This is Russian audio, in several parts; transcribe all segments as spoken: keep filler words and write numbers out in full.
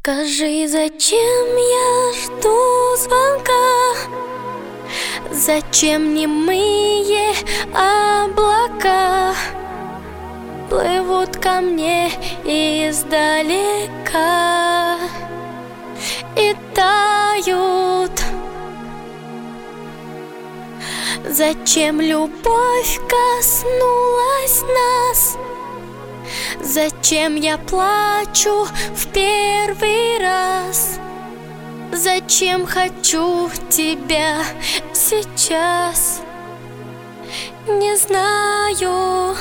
Скажи, зачем я жду звонка? Зачем немые облака плывут ко мне издалека и тают? Зачем любовь коснулась нас? Зачем я плачу в первый раз? Зачем хочу тебя сейчас? Не знаю.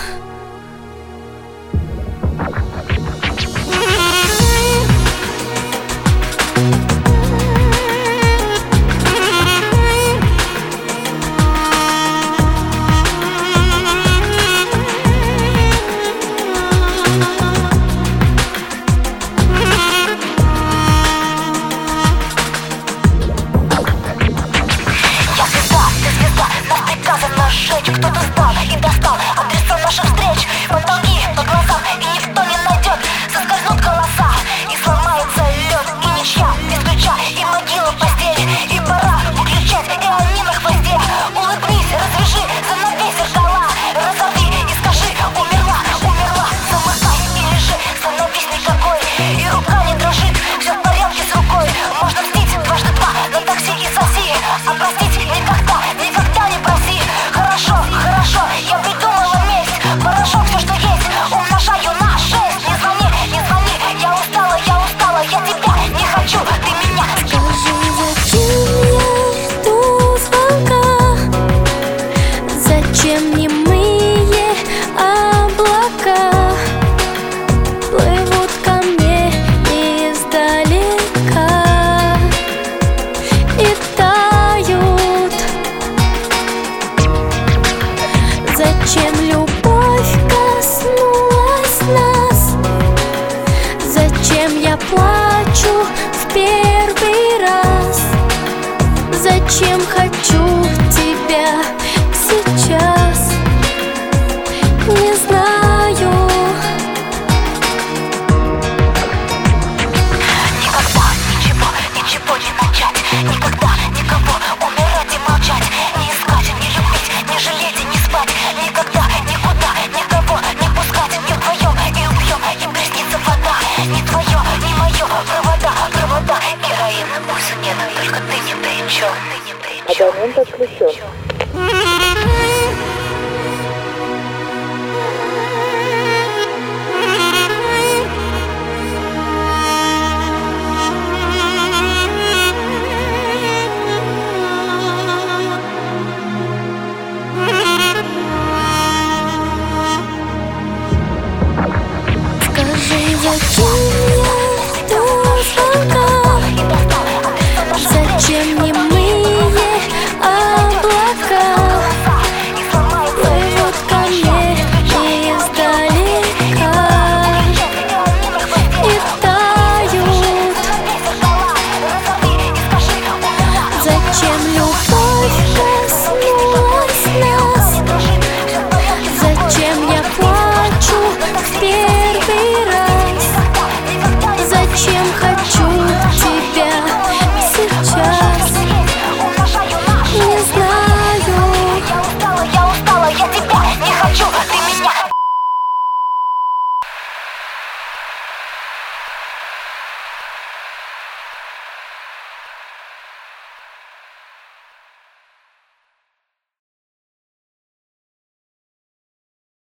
Кто-то знал и достал адреса наших встреч, потолки по глазам, и никто не найдет. Соскользнут голоса, и сломается лед, и ничья без ключа, и могила постель, и пора выключать, и они на хвосте. Улыбнись, развяжи, занавесь зеркала, разорви и скажи: умерла, умерла. Замыкай и лежи, становись никакой, и рука не дрожит, все в порядке с рукой. Можно мстить дважды два на такси и соси, а простить никогда, никогда не проси. Хорошо, хорошо, я придумала месть. Порошок, все, что есть, умножаю на шесть. Не звони, не звони, я устала, я устала, я тебя не хочу, ты меня. Скажи, зачем я жду звонка? Зачем немые облака плывут ко мне издалека и тают? Зачем любовь коснулась нас? Зачем я плачу в первый раз? Зачем хочу тебя сейчас? Не знаю. Никогда ничего, ничего не начать. Никогда никого умирать и молчать. Не искать, не любить, не жалеть и не спать. Никогда, никуда, никого не пускать. Не вдвоем и убьем, им приснится вода. Не твое, не мое, провода, провода. Героина, пульса нет, только ты не при чем. Абонент отключен.